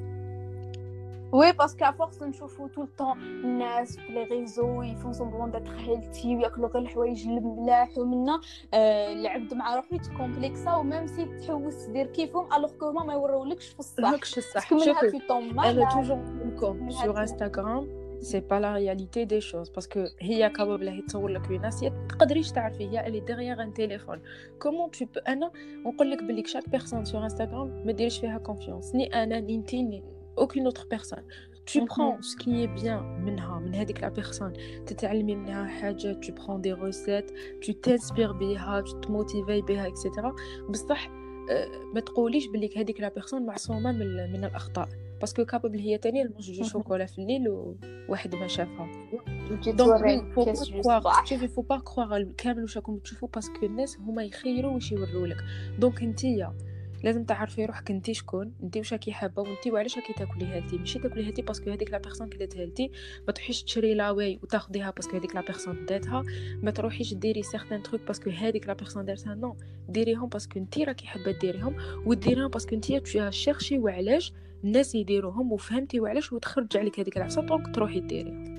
Oui, parce qu'à force de نشوفوا tout le temps الناس في les réseaux ils font semblant d'être healthy وياكلوا غير الحوايج الملاح ومنا آه العبد مع روحو يتكومبليكسا وميم سي تحوس دير كيفهم alors que هما ما يورولكش في الصح.
هاكش الصح. شوفي انا توجور نكون sur Instagram سي با لا رياليتي دي شوز باسكو هي كابابل هي تصور لك اون اسيت ما تقدريش تعرفي هي اللي ديغيغ ان تليفون كومون تو بو انا نقول لك بلي شاك بيرسون سور انستغرام ما ديريش فيها كونفيونس ني انا ني انتي ني اوكين اوتر بيرسون tu prends ce qui est bien منها من هذيك لا بيرسون تتعلمي منها حاجه tu prends des recettes tu t'inspires بها tu te motives بها etc بصح ما تقوليش بلي هذيك لا بيرسون معصومه من من الاخطاء باسكو كابابل هي تانية الموج شوكولا في الليل وواحد ما شافها دونك فو با شوفي فو با كروار كامل واش راكم تشوفوا باسكو الناس هما يخيروا واش يوروا لك دونك انتيا لازم تعرفي روحك انتي شكون انتي واش راكي حابه وانتي وعلاش راكي تاكلي هالتي ماشي تاكلي هالتي باسكو هذيك لا بيرسون كدات هالتي ما تروحيش تشري لاواي وتاخذيها باسكو هذيك لا بيرسون داتها ما تروحيش ديري سيغتان تروك باسكو هذيك لا بيرسون دارتها نو ديريهم باسكو انتي راكي حابه ديريهم وديريهم باسكو انتي تو شيرشي وعلاش الناس يديروهم وفهمتي وعلاش وتخرج عليك هذيك العفسه دونك تروحي ديريها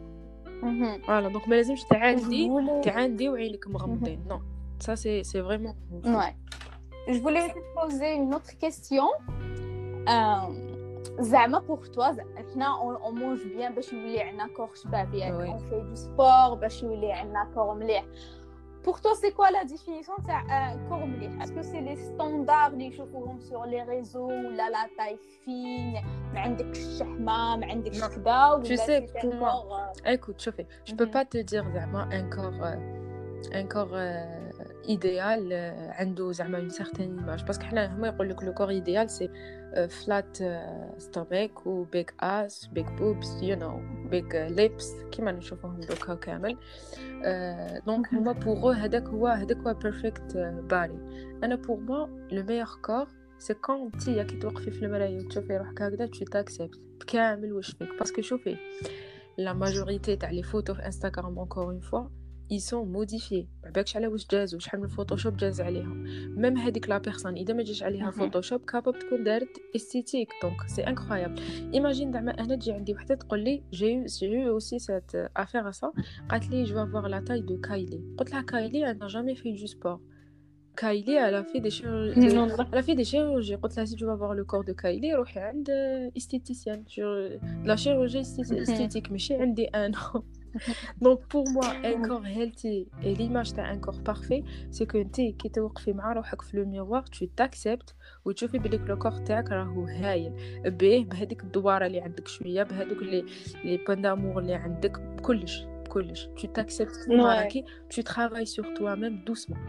فوالا دونك ما لازمش تعاندي تعاندي وعينك مغمضين نو ça c'est c'est vraiment
ouais je voulais te poser une autre question euh زعما pour toi حنا on mange bien باش يولي عندنا كور شباب ياك on fait du sport باش يولي عندنا كور مليح pour toi c'est quoi la définition تاع كور مليح est-ce que c'est les standards اللي يشوفوهم sur les réseaux ولا la taille fine ما عندكش الشحمه ما عندكش كذا ولا
tu sais pour moi écoute شوفي je peux pas te dire زعما un corps un corps euh, idéal euh, عنده زعما une certaine image parce que حنا هما يقول لك le corps idéal c'est uh, flat uh, stomach و big ass big boobs you know big uh, lips كيما نشوفوهم دوكا كامل دونك uh, هما pour eux هذاك هو هذاك هو perfect uh, body انا pour moi le meilleur corps c'est quand انتي كي توقفي في المرايه وتشوفي روحك هكذا tu t'acceptes بكامل واش فيك parce que شوفي la majorité تاع les photos في Instagram encore une fois ils sont modifiés بعباكش على واش جازوا شحال من فوتوشوب جاز عليهم ميم هذيك لا بيرسون اذا ما جاش عليها فوتوشوب كاباب تكون دارت استيتيك دونك سي انكرويابل ايماجين زعما انا تجي عندي وحده تقول لي جي جي اوسي سات افير سا قالت لي جو فوار لا تاي دو كايلي قلت لها كايلي انا جامي في دو سبور كايلي على في دي شيرورجي على في دي شيرورجي قلت لها سي جو فوار لو كور دو كايلي روحي عند استيتيسيان لا شيرورجي استيتيك ماشي عندي انا donc pour moi un corps healthy et l'image d'un corps parfait c'est que انتي كي توقفي مع روحك في لو ميروار tu t'acceptes وتشوفي بلي لو كور تاعك راهو هايل به بهذيك الدواره اللي عندك شويه بهذوك لي لي بوين دامور اللي عندك بكلش بكلش tu t'acceptes راكي tu travailles sur toi-même doucement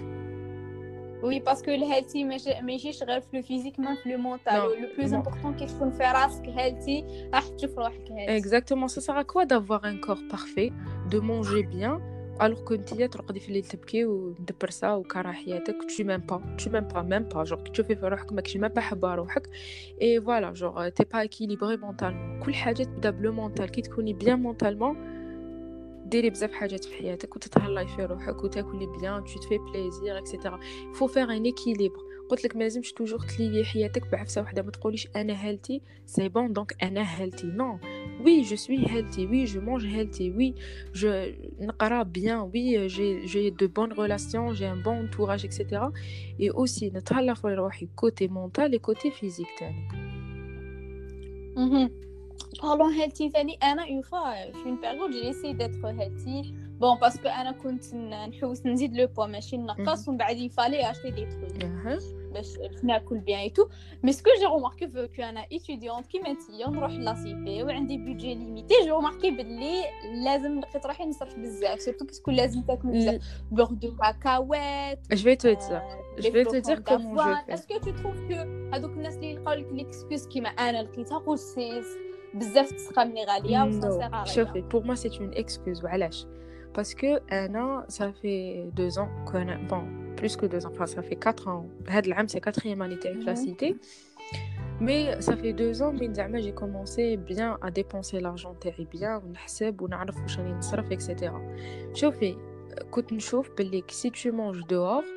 oui parce que le healthy ماشيش غير في الفيزيك ما في لو مونتال le plus important كي تكون في راسك healthy راح تشوف روحك healthy
exactement ça sert à quoi d'avoir un corps parfait de manger bien alors que انتي ترقدي في الليل تبكي ومدبرسه وكاره حياتك tu même pas tu même pas même pas genre تشوفي في روحك ماكش ما حابه روحك et voilà genre t'es pas équilibré mentalement كل حاجه تبدا بلو مونتال كي تكوني bien mentalement ديري بزاف حاجات في حياتك وتتهلاي في روحك وتاكلي بيان tu te fais plaisir et cetera il faut faire un équilibre قلت لك ما لازمش توجور تليي حياتك بعفسه واحده ما تقوليش انا healthy c'est bon donc انا healthy non oui je suis healthy oui je mange healthy oui je نقرا bien oui j'ai j'ai de bonnes relations j'ai un bon entourage et cetera et aussi نتهلا في روحي côté mental et côté physique تاني
mhm parlons healthy ثاني انا une fois في une période j'ai essayé d'être healthy bon parce que انا كنت نحوس نزيد لو بوا ماشي نقص ومن بعد يفالي اشتي دي تروك باش ناكل بيان اي تو مي سكو جي روماركي فو كو انا ايتيديونت كيما نتيا نروح لا سيتي وعندي بودجي ليميتي جي روماركي باللي لازم نبقي تروحي نصرف بزاف سورتو كي تكون لازم تاكل بزاف بور دو كاكاوات
je vais te dire je vais te dire comment je fais
est-ce que tu trouves que هذوك الناس اللي يلقاو لك ليكسكوز كيما انا لقيتها قول سي بزاف تسخمني غاليه وسانسير غاليه
شوفي pour moi c'est une excuse وعلاش parce que انا ça fait deux ans que bon plus que deux ans enfin ça fait quatre ans هاد العام c'est quatrième année تاعي في la cité mais ça fait deux ans من زعما j'ai commencé bien à dépenser l'argent تاعي bien ونحسب ونعرف واش راني نصرف et cetera شوفي كنت نشوف باللي si tu manges dehors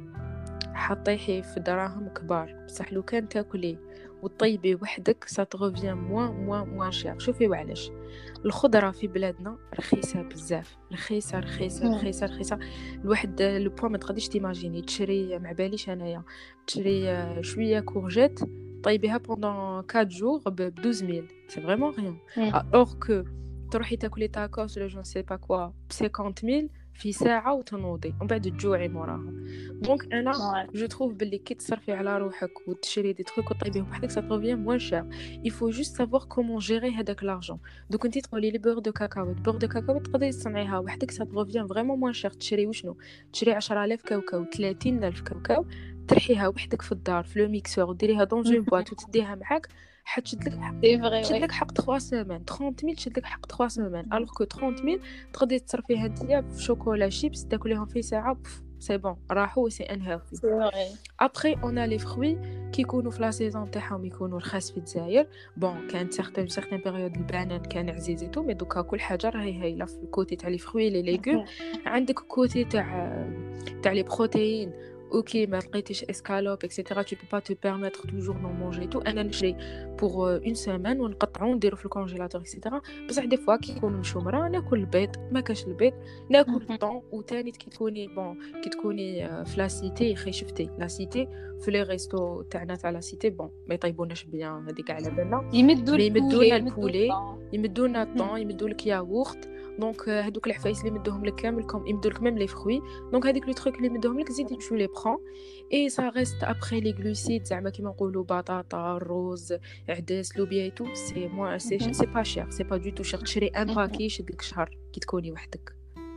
حطيحي في دراهم كبار بصح لو كان تاكلي وطيبي وحدك ça te revient moins moins moins cher شوفي وعلاش الخضره في بلادنا رخيصه بزاف رخيصه رخيصه رخيصه رخيصه الواحد لو بوا ما تقدريش تيماجيني تشري ما باليش انايا تشري شويه كورجيت طيبيها pendant quatre jours ب douze mille. C'est vraiment rien.
مم.
Alors que تروحي تاكلي تاكوس ولا جو سي با كوا ب cinquante mille في ساعة وتنوضي ومن بعد تجوعي موراها. دونك انا
Ouais.
جو تروف باللي كي تصرفي على روحك وتشري دي تروك وطيبيهم بوحدك ça revient moins cher. Il faut juste savoir comment gérer هذاك l'argent. دوك انتي تقولي لي بور دو كاكاو بور دو كاكاو تقدري تصنعيها وحدك ça revient vraiment moins cher. تشري وشنو تشري عشرة آلاف كاوكاو ثلاثين ألف كاوكاو ترحيها وحدك في الدار في لو ميكسور وديريها دون جون بواط وتديها معاك حتشد لك
C'est vrai,
تشد
ouais.
لك حق ثلاث سيمين trente mille تشد لك حق ثلاث سيمين الوغ كو trente mille تقدري تصرفيها نتيا في شوكولا شيبس تاكليهم في ساعه سي بون راحوا سي انهيلثي.
C'est vrai.
ابري اون ا لي فروي كيكونوا في لا سيزون تاعهم يكونوا رخاص في الجزائر. بون كانت سيغتان سيغتان بيريود البنان كان عزيز تو مي دوكا كل حاجه راهي هايله في الكوتي تاع لي فروي لي ليغوم. عندك كوتي تاع تاع لي بروتيين اوكي ما لقيتيش اسكالوب اكسيتيرا tu peux pas te permettre toujours d'en manger tout انا نشري pour une semaine ونقطعو نديرو في الكونجيلاتور اكسيتيرا. بصح دي فوا كي يكونوا مشومره ناكل البيض ما كاش البيض ناكل الطون. وثاني كي تكوني بون كي تكوني في لا سيتي خي شفتي لا سيتي في لي ريستو تاعنا تاع لا سيتي بون ما يطيبوناش بيان هذيك على بالنا
يمدوا
مي يمدونا
البولي
البولي يمدونا الطون يمدوا لك ياغورت. دونك هذوك العفايس اللي يمدوهم لك كامل كوم يمدوا لك ميم لي فروي. دونك هذيك لو تروك اللي يمدوهم لك زيد تو لي برون اي سا ريست ابري لي غلوسيد زعما كيما نقولوا بطاطا الروز عدس لوبيا اي تو سي موا سي سي با شير سي با دو تو شير. تشري ان باكي يشد لك شهر كي تكوني وحدك.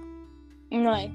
Ouais.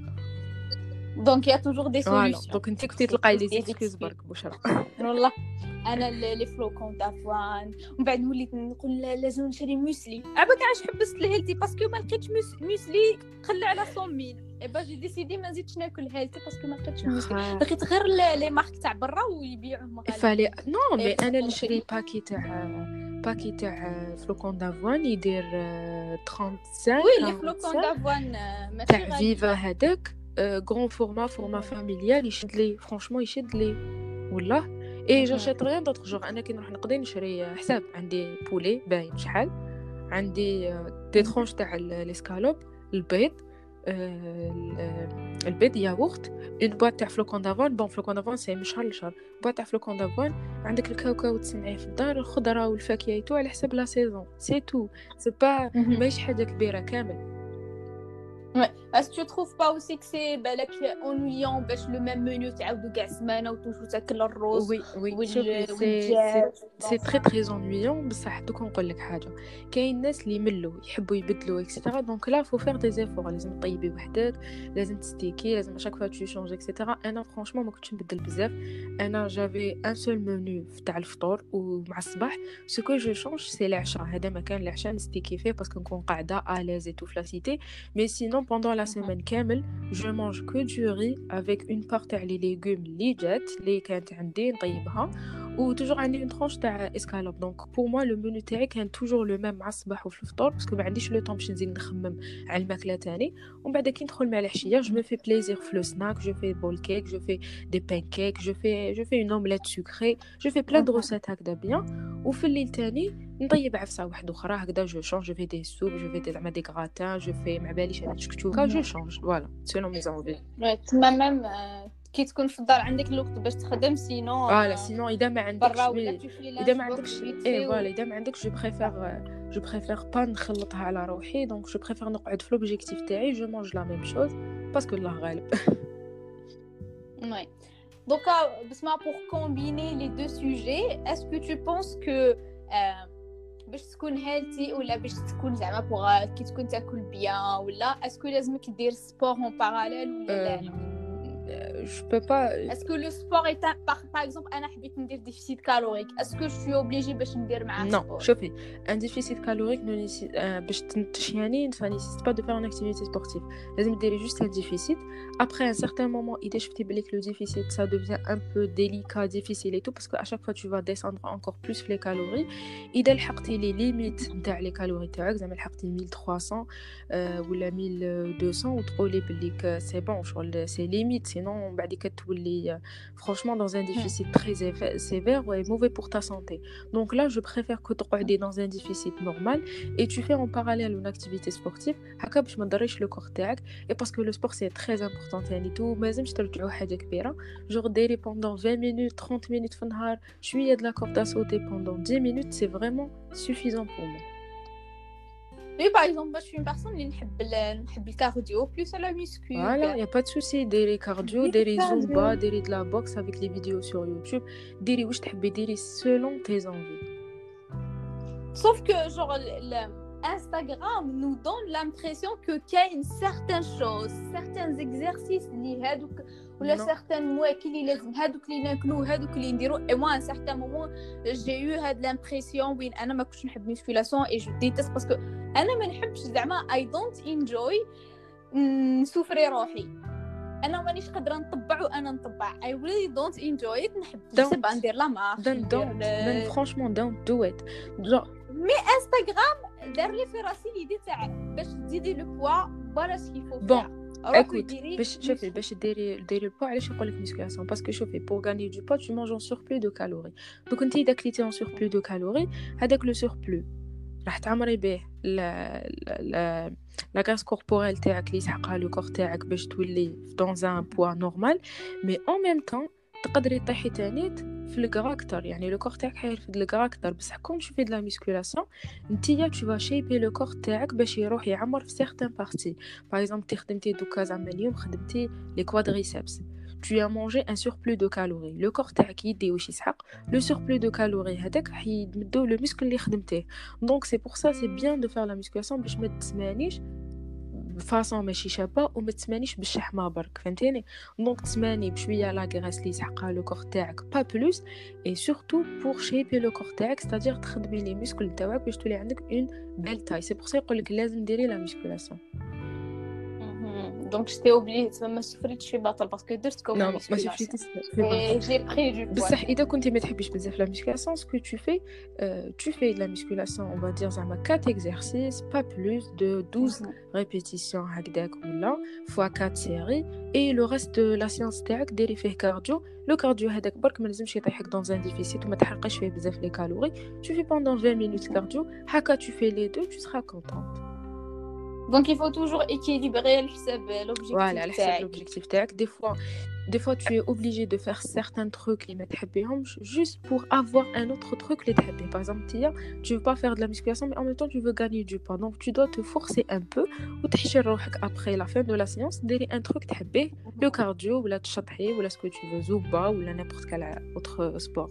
Donc il y a toujours des
فوالا
solutions.
دونك انت كنتي تلقاي لي زيكسكيوز برك بشرا.
والله انا لي فلوكون دافوان ومن بعد وليت نقول لا لازم نشري موسلي. عباك علاش حبست الهيلتي باسكو ما لقيتش موس- موسلي خلى على صومين. اي با جي ديسيدي ما نزيدش ناكل هيلتي باسكو ما لقيتش موسلي. لقيت غير لي مارك تاع برا ويبيعوهم غالي.
فالي نو مي
إيه،
انا
فلوكون
نشري باكي تاع باكي تاع فلوكون دافوان يدير خمسة وثلاثين
وي لي فلوكون دافوان ماشي
تاع
غالي.
فيفا هذاك غران فورما فورما فاميليال يشد لي فرانشمون يشد لي والله. اي جاشيت ريان دوطخ جوغ. انا كي نروح نقضي نشري حساب عندي بولي باين شحال عندي دي ترونش تاع الاسكالوب البيض البيض ياغورت اون بواط تاع فلوكون دافون. بون فلوكون دافون سي من شهر لشهر. بواط تاع فلوكون دافون عندك الكاوكاو تصنعيه في الدار الخضره والفاكهه تو على حسب لا سيزون سي تو سي با ماهيش حاجه كبيره كامل.
Ouais. Est-ce que tu trouves pas aussi que c'est بالك ennuyant باش لو ميم منيو تعاودوا كاع سمانه وتوجو تاكل الروز
وي وي
وال-
شوفي سي
والدجاج
سي تري تري انويون. بصح دوك نقول لك حاجه كاين ناس اللي يملوا يحبوا يبدلوا اكسيتيرا. دونك لا فو فير دي زيفور لازم تطيبي وحدك لازم تستيكي لازم اشاك فوا تو شونج اكسيتيرا. انا فرانشمون ما كنتش نبدل بزاف. انا جافي ان سول منيو تاع الفطور ومع الصباح سو كو جو شونج سي العشاء. هذا مكان العشاء نستيكي فيه باسكو نكون قاعده اليز تو في لا سيتي. مي سينون pendant la semaine كامل je mange que du riz avec une part تاع لي ليغوم اللي جات اللي كانت عندي نطيبها وتوجور عندي اون ترونش تاع اسكالوب. دونك بور موا لو منو تاعي كان توجور لو ميم مع الصباح وفي الفطور باسكو ما عنديش لو طون باش نزيد نخمم على الماكله تاني. ومن بعد كي ندخل مع العشيه جو مي في بليزير في لو سناك جو في بول كيك جو في دي بان كيك جو في جو في اون اومليت سكري جو في بلان دو روسيت هكذا بيان. وفي الليل تاني نطيب عفسه واحده اخرى هكذا جو شونج جو في دي سوب جو في دي زعما دي غراتان جو في مع باليش انا تشكتوكا جو شونج فوالا سينو مي زونفي.
تما ميم كي تكون في الدار عندك الوقت باش تخدم سينو
فوالا سينو اذا ما عندكش
برا ولا تفلي
اذا ما عندكش اي فوالا اذا ما عندكش جو بريفير جو بريفير با نخلطها على روحي. دونك جو بريفير نقعد في لوبجيكتيف تاعي جو مونج لا ميم شوز باسكو الله غالب.
Ouais. Donc, euh, pour combiner les deux sujets, est-ce que tu penses que euh, باش تكون healthy ولا باش تكون زعما pour كي تكون تاكل بيان ولا est-ce que لازمك دير sport en parallèle ولا لا؟
je peux pas
est-ce que le sport est un... par, par exemple انا حبيت ندير déficit calorique est-ce que je suis obligée باش ندير معاه
non
sport؟
شوفي un déficit calorique ne nécessite euh, باش تنتش يعني ça nécessite pas de faire une activité sportive. لازم ديري juste un déficit. après un certain moment اذا شفتي بليك le déficit ça devient un peu délicat difficile et tout parce que à chaque fois tu vas descendre encore plus les calories. اذا لحقتي لي ليميت نتاع لي كالوري تاعك زعما لحقتي mille trois cents euh, ولا mille deux cents وتقولي بليك سي بون شغل سي ليميت sinon بعد كتولي franchement dans un déficit très éve- sévère et mauvais pour ta santé. Donc là je préfère que تقعدي dans un déficit normal et tu fais en parallèle une activité sportive هكا باش ما تضريش le corps تاعك. Et parce que le sport c'est très important يعني تو ما لازمش ترجعوا حاجه كبيره. Genre ديري pendant vingt minutes trente minutes في النهار شويه de la corde à sauter pendant dix minutes, c'est vraiment suffisant pour moi.
Oui, par exemple, moi, je suis une personne qui aime le cardio plus à la muscu.
Voilà, il n'y a pas de souci. Des cardio,
Oui,
des
cardio.
zumba, des de la boxe avec les vidéos sur YouTube. Des où je t'aime des selon tes envies.
Sauf que, genre, le- Instagram nous donne l'impression que qu'il y a une certaine chose, certains exercices li هادوك ولا
Non.
certains مواكل اللي لازم هادوك اللي ناكلوه هادوك اللي نديرو. Et moi à un certain moment j'ai eu هاد l'impression وين انا ما كنتش نحب musculation et je déteste parce que انا ما نحبش زعما I don't enjoy نسوفري روحي. انا مانيش قادره نطبع وانا نطبع. I really don't enjoy it. نحب نحب ندير لا مارش
Then don't. Then franchement don't do it. Genre
انستغرام دار لي في راسي ليدي تاع باش تزيدي لو بوا فوالا سكي فو
Bon,
فير.
écoute, باش شوفي باش ديري ديري البو علاش يقول لك musculation parce que شوفي pour gagner du poids tu manges en surplus de calories. Donc انت اذا كليتي en surplus de calories هذاك لو surplus راح تعمري به لا لا لا غاز كوربوريل تاعك اللي يسحقها لو كور تاعك باش تولي dans un poids normal mais en même temps تقدري طيحي تانيت في الكرا اكثر يعني لو كور تاعك حيرفد الكرا اكثر بصح كون tu fais de la musculation نتيا tu vas shaper le corps تاعك باش يروح يعمر في certaines parties. Par exemple تي خدمتي دوكا زعما اليوم خدمتي لي كوادريسبس tu as mangé un surplus de calories. Le corps تاعك يدي واش يسحق le surplus de calories هذاك حيمدو le muscle اللي خدمتيه. Donc c'est pour ça c'est bien de faire la musculation باش ما تسمانيش فاصون ماشي شابه وما تسمانيش بالشحمه برك فهمتيني. دونك تسماني بشويه لا غريس اللي يسحقها لو كور تاعك با بلوس اي سورتو بور شيبي لو كور تاعك ستادير تخدمي لي موسكل تاعك باش تولي عندك اون بيل تاي. سي بور سا يقول لك لازم ديري لا مسكولاسيون.
دونك جيتي اوبلي ما سفريتش في باطل باسكو درت كوم
Non, ما سفريتيش في باطل.
جي بري دو بوا.
بصح اذا كنتي ما تحبيش بزاف لا musculation ce que tu fais euh, tu fais de la musculation on va dire زعما quatre exercices pas plus de douze répétitions هكذاك ولا fois quatre séries et le reste de la séance تاعك ديري فيه كارديو. لو كارديو هذاك برك ما لازمش يطيحك dans un déficit وما تحرقش فيه بزاف لي كالوري. tu fais pendant vingt minutes cardio هكا tu fais les deux tu seras contente.
Donc il faut toujours équilibrer الحساب l'objectif
Voilà, على حسب
تاعك.
l'objectif تاعك. Des fois, des fois tu es obligé de faire certains trucs اللي ما تحبيهمش juste pour avoir un autre truc اللي تحبيه. Par exemple, Tia, tu veux pas faire de la musculation mais en même temps tu veux gagner du poids. Donc tu dois te forcer un peu وتحشر روحك après la fin de la séance ديري un truc تحبيه le cardio ولا تشطحي ولا ce que tu veux zumba ولا n'importe quel autre sport.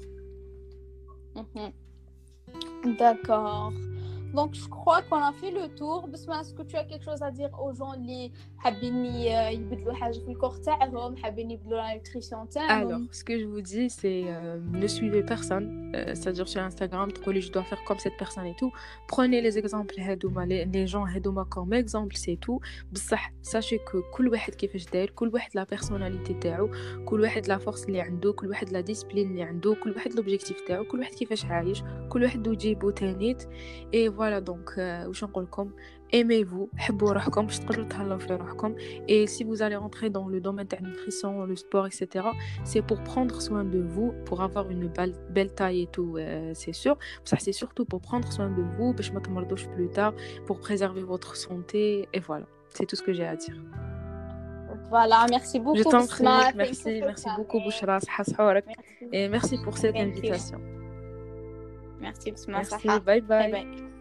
D'accord. Donc je crois qu'on a fait le tour. بسمع est-ce que tu as quelque chose à dire aux gens اللي حابين يبدلوا حاجه في الكور تاعهم حابين يبدلوا la nutrition تاعهم.
Alors, ce que je vous dis, c'est euh, ne suivez personne. Euh, c'est-à-dire sur Instagram, تقولي je dois faire comme cette personne et tout. Prenez les exemples هادوما les, les gens هادوما comme exemple, c'est tout. بصح sachez que كل واحد كيفاش داير، كل واحد la personnalité تاعو، كل واحد la force اللي عنده، كل واحد la discipline اللي عنده، كل واحد l'objectif تاعو، كل واحد كيفاش عايش، كل واحد وجيبو تانيت. Et voilà donc euh, واش نقول لكم aimez-vous حبوا روحكم باش تقدروا تهلاو في روحكم. Et si vous allez rentrer dans le domaine de la nutrition, le sport, et cetera, c'est pour prendre soin de vous, pour avoir une belle, belle taille et tout, euh, c'est sûr. Ça, c'est surtout pour prendre soin de vous, باش ما تمرضوش plus tard, pour préserver votre santé. Et voilà, c'est tout ce que j'ai à dire.
Voilà, merci beaucoup.
Je t'en prie,
Bisma.
merci, merci beaucoup Bouchra, صحة صحورك. Et merci pour cette
Thank you.
invitation.
Merci Bisma.
Merci,
صحة.
bye bye.
Bye bye.